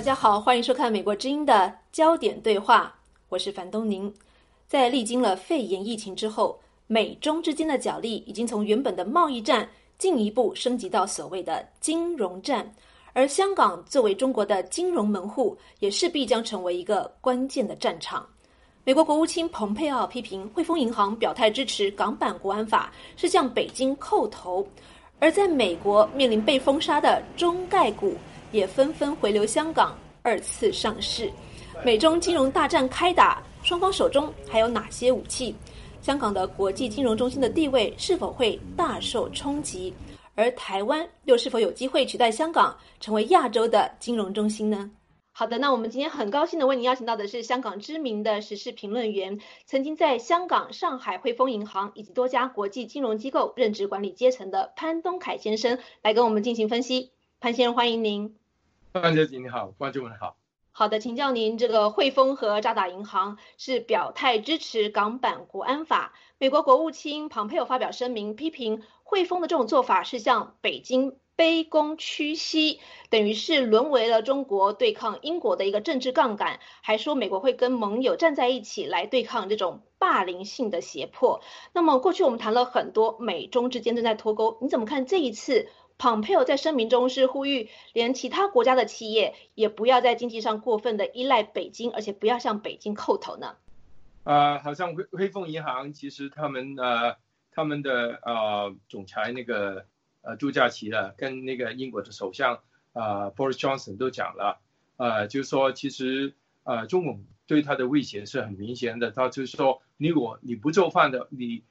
家好，欢迎收看美国之音的焦点对话，我是樊东宁。在历经了肺炎疫情之后，美中之间的角力已经从原本的贸易战进一步升级到所谓的金融战，而香港作为中国的金融门户，也势必将成为一个关键的战场。美国国务卿蓬佩奥批评汇丰银行表态支持港版国安法是向北京叩头，而在美国面临被封杀的中概股也纷纷回流香港二次上市。美中金融大战开打，双方手中还有哪些武器？香港的国际金融中心的地位是否会大受冲击？而台湾又是否有机会取代香港成为亚洲的金融中心呢？好的，那我们今天很高兴的为您邀请到的是香港知名的时事评论员，曾经在香港、上海汇丰银行以及多家国际金融机构任职管理阶层的潘东凯先生来跟我们进行分析。潘先生，欢迎您。 潘姐你好，观众们好。 好的，请教您，这个汇丰和渣打银行是表态支持港版国安法，美国国务卿蓬佩奥发表声明，批评汇丰的这种做法是向北京卑躬屈膝，等于是沦为了中国对抗英国的一个政治杠杆，还说美国会跟盟友站在一起来对抗这种霸凌性的胁迫。那么过去我们谈了很多美中之间正在脱钩，你怎么看这一次蓬佩奥在声明中是呼吁连其他国家的企业也不要在经济上过分的依赖北京，而且不要向北京叩头呢？ 好像汇丰银行其实他们的总裁那个朱家琪了，跟那个英国的首相Boris Johnson 都讲了，就是说其实中共对他的威胁是很明显的，他就是说你不做饭的，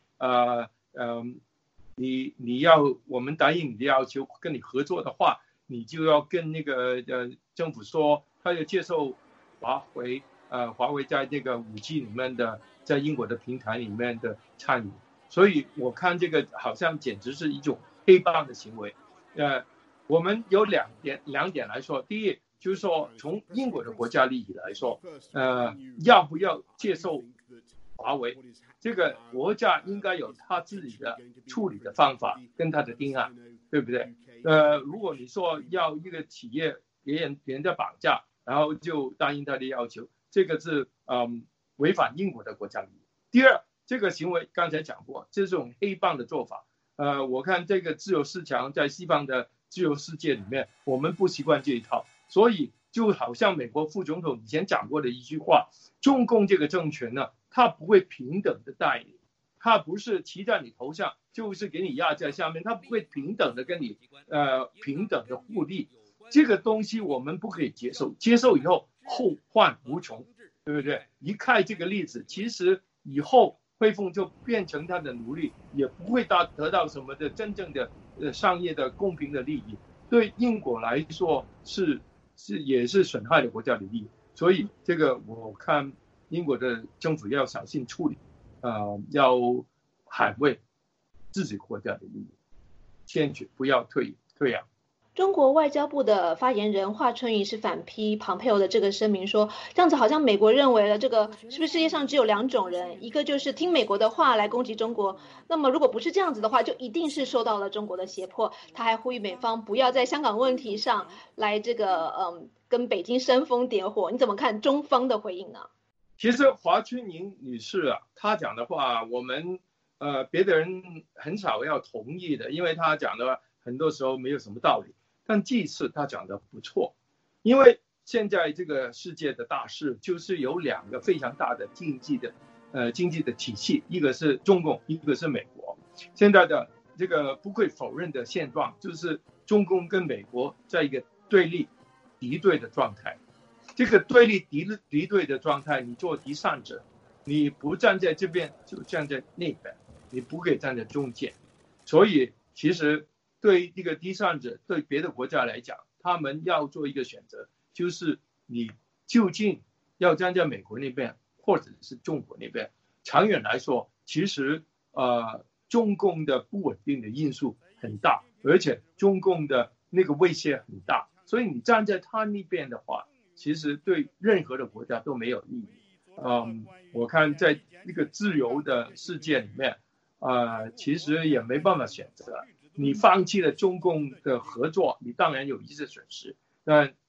你要我们答应你的要求，跟你合作的话，你就要跟那个政府说，他要接受华为在这个5G 里面的，在英国的平台里面的参与。所以我看这个好像简直是一种黑帮的行为。我们有两点来说，第一就是说从英国的国家利益来说，要不要接受华为，这个国家应该有他自己的处理的方法跟他的定案，对不对？如果你说要一个企业别人家绑架，然后就答应他的要求，这个是违反英国的国家利益。第二，这个行为刚才讲过，这种黑帮的做法，我看这个自由市场在西方的自由世界里面，我们不习惯这一套，所以就好像美国副总统以前讲过的一句话，中共这个政权呢，他不会平等的待你，他不是骑在你头上，就是给你压在下面，他不会平等的跟你平等的互利，这个东西我们不可以接受，接受以后后患无穷，对不对？一看这个例子，其实以后汇丰就变成他的奴隶，也不会得到什么的真正的商业的公平的利益，对英国来说也是损害了国家的利益，所以这个我看英国的政府要小心处理，要捍卫自己国家的利益，坚决不要退让。 中国外交部的发言人华春莹是反批蓬佩奥的这个声明，说这样子好像美国认为了这个是不是世界上只有两种人，一个就是听美国的话来攻击中国，那么如果不是这样子的话，就一定是受到了中国的胁迫。他还呼吁美方不要在香港问题上来这个跟北京煽风点火。你怎么看中方的回应呢？ 其实华春莹女士她讲的话，我们别的人很少要同意的，因为她讲的很多时候没有什么道理。但这次他讲的不错，因为现在这个世界的大势就是有两个非常大的经济的体系，一个是中共，一个是美国。现在的这个不会否认的现状就是中共跟美国在一个对立敌对的状态。这个对立敌对的状态，你做第三者，你不站在这边就站在那边，你不可以站在中间。所以其实对这个第三者，对别的国家来讲，他们要做一个选择，就是你究竟要站在美国那边，或者是中国那边。长远来说，其实中共的不稳定的因素很大，而且中共的那个威胁很大，所以你站在他那边的话，其实对任何的国家都没有意义。我看在一个自由的世界里面，其实也没办法选择。你放弃了中共的合作，你当然有一些损失，但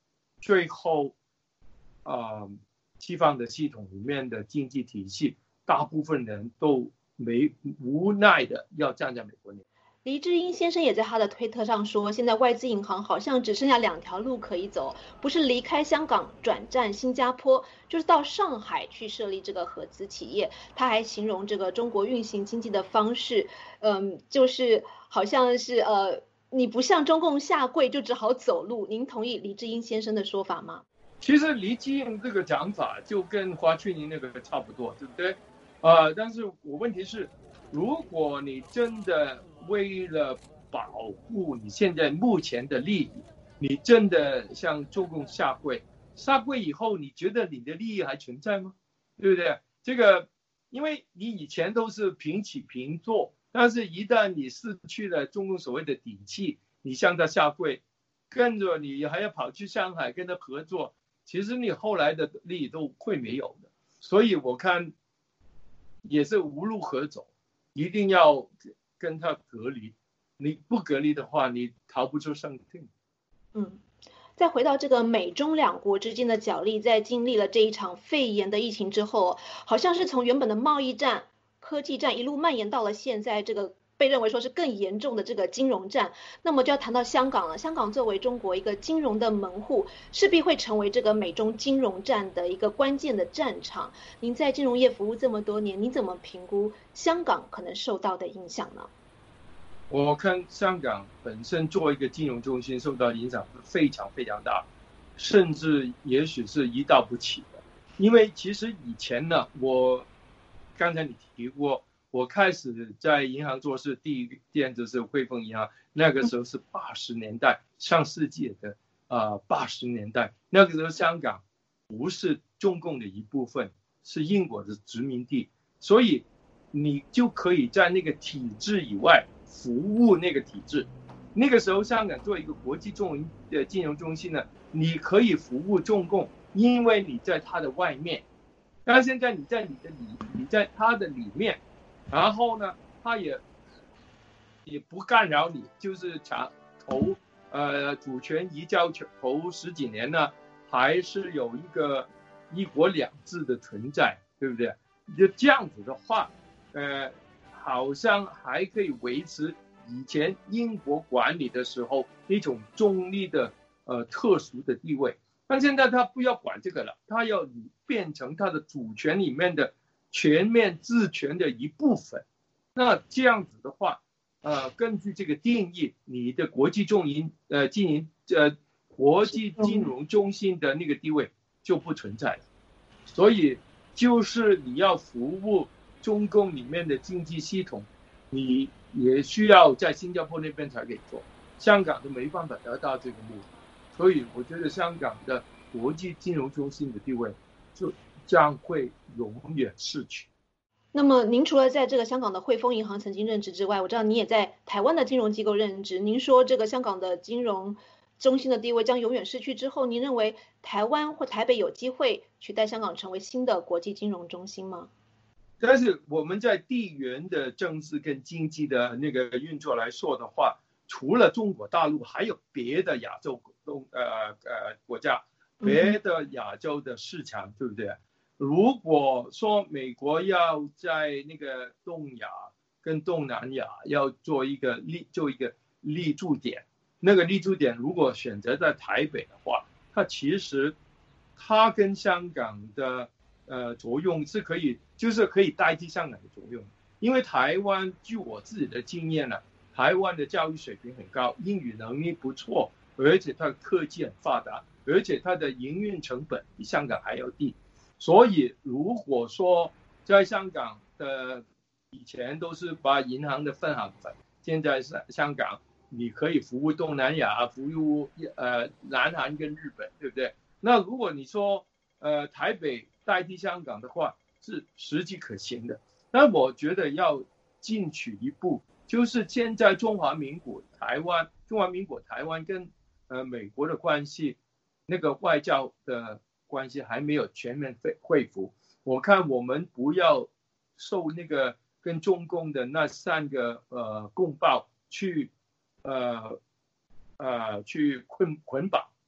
最后西方的系统里面的经济体系，大部分人都无奈的要站在美国那边。 黎智英先生也在他的推特上说，现在外资银行好像只剩下2条路可以走，不是离开香港转战新加坡，就是到上海去设立这个合资企业。他还形容这个中国运行经济的方式，就是好像是你不向中共下跪就只好走路。您同意黎智英先生的说法吗？ 其实黎智英这个讲法就跟华春莹那个差不多，对不对？但是我问题是，如果你真的为了保护你现在目前的利益，你真的向中共下跪以后，你觉得你的利益还存在吗？对不对？这个，因为你以前都是平起平坐，但是一旦你失去了中共所谓的底气，你向他下跪，跟着你还要跑去上海跟他合作，其实你后来的利益都会没有的。所以我看也是无路可走，一定要跟他隔离。你不隔离的话，你逃不出生命。 再回到这个美中两国之间的角力，在经历了这一场肺炎的疫情之后，好像是从原本的贸易战、科技战一路蔓延到了现在这个被认为说是更严重的这个金融战。那么就要谈到香港了。香港作为中国一个金融的门户，势必会成为这个美中金融战的一个关键的战场。您在金融业服务这么多年，您怎么评估香港可能受到的影响呢？ 我看香港本身作为一个金融中心受到影响非常非常大，甚至也许是一到不起的。因为其实以前呢，刚才你提过，我开始在银行做事，第一间就是汇丰银行，那个时候是80年代，上世纪的80年代，那个时候香港不是中共的一部分，是英国的殖民地，所以你就可以在那个体制以外服务那个体制。那个时候香港作为一个国际金融中心呢，你可以服务中共，因为你在它的外面。但现在你在它的里面，然后呢，它也不干扰你，就是主权移交头10几年呢，还是有一个一国两制的存在，对不对？就这样子的话，好像还可以维持以前英国管理的时候一种中立的特殊的地位。但现在他不要管这个了，他要变成他的主权里面的全面治权的一部分。那这样子的话，根据这个定义，你的国际金融中心的那个地位就不存在了。所以就是你要服务中共里面的经济系统，你也需要在新加坡那边才可以做，香港都没办法得到这个目的。所以我觉得香港的国际金融中心的地位就将会永远逝去。 那么您除了在这个香港的汇丰银行曾经任职之外，我知道你也在台湾的金融机构任职。您说这个香港的金融中心的地位将永远逝去之后，您认为台湾或台北有机会取代香港成为新的国际金融中心吗？ 但是我们在地缘的政治跟经济的那个运作来说的话，除了中国大陆，还有别的亚洲国家，别的亚洲的市场，对不对？如果说美国要在那个东亚跟东南亚要做一个立足点，那个立足点如果选择在台北的话，它其实它跟香港的作用是可以代替香港的作用。因为台湾据我自己的经验呢，台湾的教育水平很高，英语能力不错，而且它的科技很发达，而且它的营运成本比香港还要低。所以如果说在香港的以前都是把银行的分行分，现在香港你可以服务东南亚，服务南韩跟日本，对不对？那如果你说台北代替香港的话，是实际可行的。但我觉得要进取一步，就是现在中华民国台湾跟美国的关系，那个外交的关系还没有全面恢复。我看我们不要受那个跟中共的那3个公报去捆绑。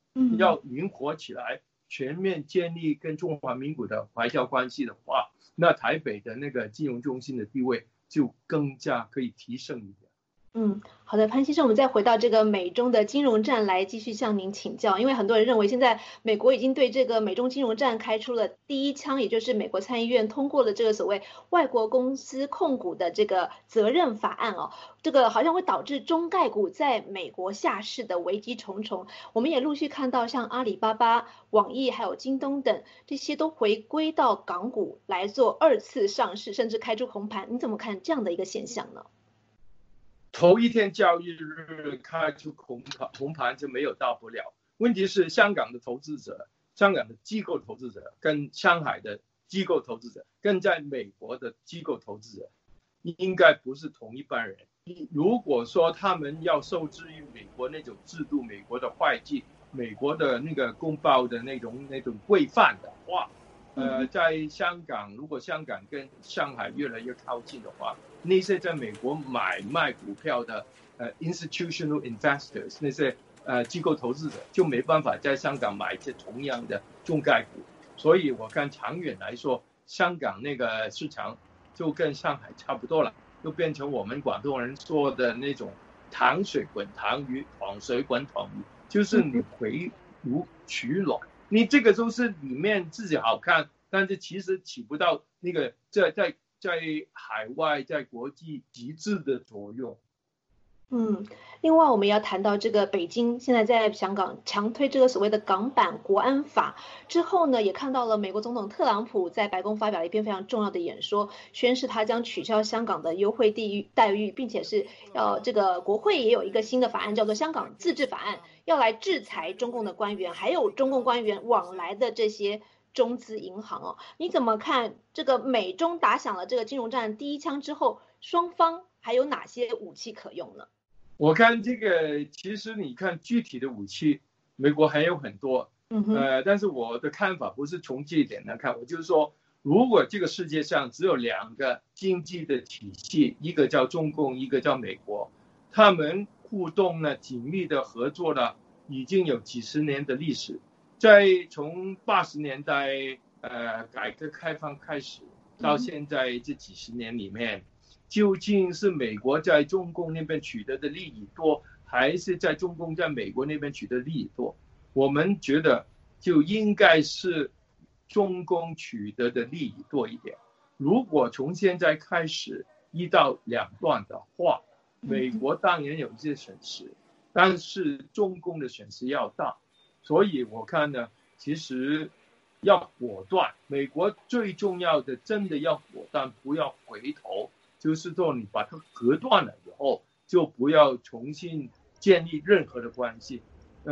要灵活起来，全面建立跟中华民国的外交关系的话，那台北的那个金融中心的地位就更加可以提升一点。 好的，潘先生，我们再回到这个美中的金融战来继续向您请教，因为很多人认为现在美国已经对这个美中金融战开出了第一枪，也就是美国参议院通过了这个所谓外国公司控股的这个责任法案哦，这个好像会导致中概股在美国下市的危机重重。我们也陆续看到像阿里巴巴、网易还有京东等这些都回归到港股来做二次上市，甚至开出红盘，你怎么看这样的一个现象呢？ 头一天交易日开出红盘就没有大不了。问题是香港的投资者、香港的机构投资者跟上海的机构投资者跟在美国的机构投资者应该不是同一班人。如果说他们要受制于美国那种制度、美国的会计、美国的那个公报的那种规范的话，在香港，如果香港跟上海越来越靠近的话，那些在美国买卖股票的institutional investors， 那些机构投资者就没办法在香港买这同样的中概股，所以我看长远来说，香港那个市场就跟上海差不多了，就变成我们广东人说的那种糖水滚糖鱼，糖水滚糖鱼，就是你回炉取暖。你这个都是里面自己好看，但是其实起不到那个在海外在国际极致的作用。 另外我们要谈到这个北京现在在香港强推这个所谓的港版国安法之后呢，也看到了美国总统特朗普在白宫发表了一篇非常重要的演说，宣示他将取消香港的优惠待遇，并且是要这个国会也有一个新的法案叫做香港自治法案，要来制裁中共的官员，还有中共官员往来的这些中资银行哦。你怎么看这个美中打响了这个金融战第一枪之后，双方还有哪些武器可用呢？ 我看这个，其实你看具体的武器，美国还有很多，但是我的看法不是从这一点来看，我就是说，如果这个世界上只有两个经济的体系，一个叫中共，一个叫美国，他们互动呢，紧密的合作了，已经有几十年的历史，在从80年代改革开放开始到现在这几十年里面。究竟是美国在中共那边取得的利益多，还是在中共在美国那边取得利益多？我们觉得就应该是中共取得的利益多一点。如果从现在开始一刀两断的话，美国当然有一些损失，但是中共的损失要大。所以我看呢，其实要果断，美国最重要的真的要果断，不要回头。就是说你把它隔断了以后，就不要重新建立任何的关系。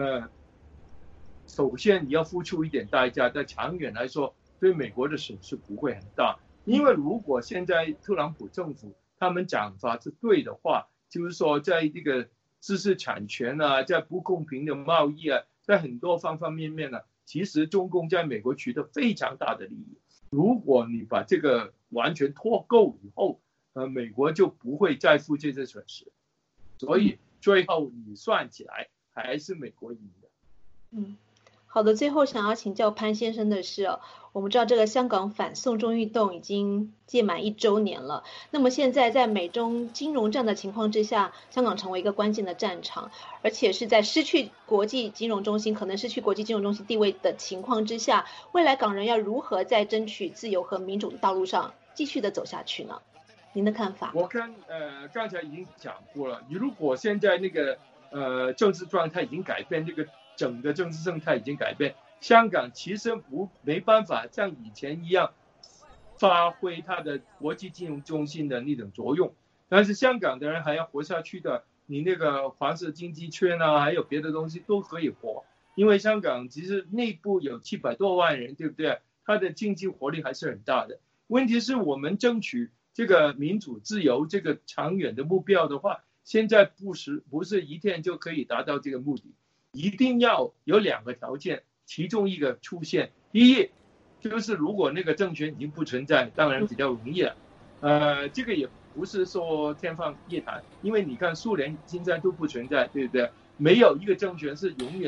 首先你要付出一点代价，在长远来说对美国的损失不会很大。因为如果现在特朗普政府他们讲法是对的话，就是说在这个知识产权啊，在不公平的贸易啊，在很多方方面面呢，其实中共在美国取得非常大的利益。如果你把这个完全脱钩以后，美国就不会再付这些损失，所以最后你算起来还是美国赢的。 好的，最后想要请教潘先生的是我们知道这个香港反送中运动已经届满1周年了，那么现在在美中金融战的情况之下，香港成为一个关键的战场，而且是在失去国际金融中心可能失去国际金融中心地位的情况之下，未来港人要如何在争取自由和民主的道路上继续的走下去呢？您的看法？ 我看刚才已经讲过了，如果现在那个政治状态已经改变，这个整个政治生态已经改变，香港其实没办法像以前一样发挥它的国际金融中心的那种作用，但是香港的人还要活下去的，你那个黄色经济圈啊，还有别的东西都可以活，因为香港其实内部有700多万人，对不对？它的经济活力还是很大的。问题是我们争取这个民主自由这个长远的目标的话，现在不是一天就可以达到这个目的，一定要有2个条件，其中一个出现。第一，就是如果那个政权已经不存在，当然比较容易了。这个也不是说天方夜谭，因为你看苏联现在都不存在，对不对？没有一个政权是永远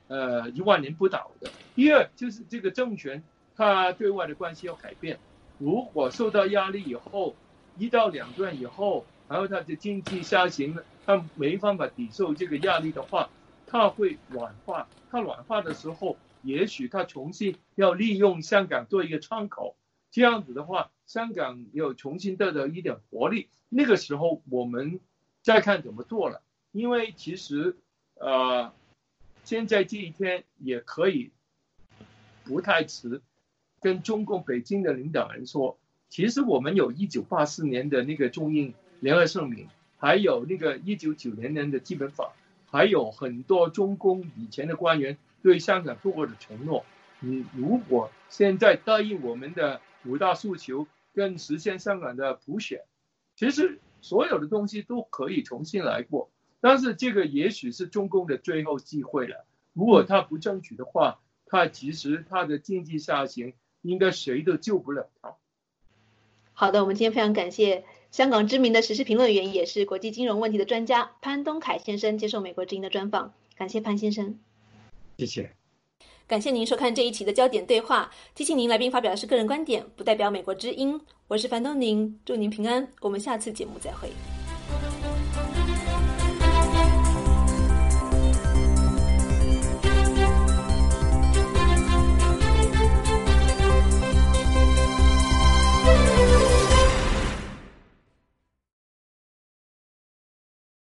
1万年不倒的。第二就是这个政权它对外的关系要改变，如果受到压力以后，1到2段以后，然后它的经济下行，它没办法抵受这个压力的话，它会软化。它软化的时候，也许它重新要利用香港做一个窗口，这样子的话，香港有重新得到一点活力。那个时候我们再看怎么做了，因为其实现在这一天也可以不太迟，跟中共北京的领导人说，其实我们有1984年的那个中英联合声明，还有那个1990年的基本法，还有很多中共以前的官员对香港做过的承诺。你如果现在答应我们的5大诉求跟实现香港的普选，其实所有的东西都可以重新来过。但是这个也许是中共的最后机会了，如果他不争取的话，其实他的经济下行应该谁都救不了他。 好的，我们今天非常感谢香港知名的时事评论员，也是国际金融问题的专家潘东凯先生接受美国之音的专访。感谢潘先生。 谢谢。 感谢您收看这一期的焦点对话。提醒您，来宾发表的是个人观点，不代表美国之音。我是樊东宁，祝您平安。我们下次节目再会。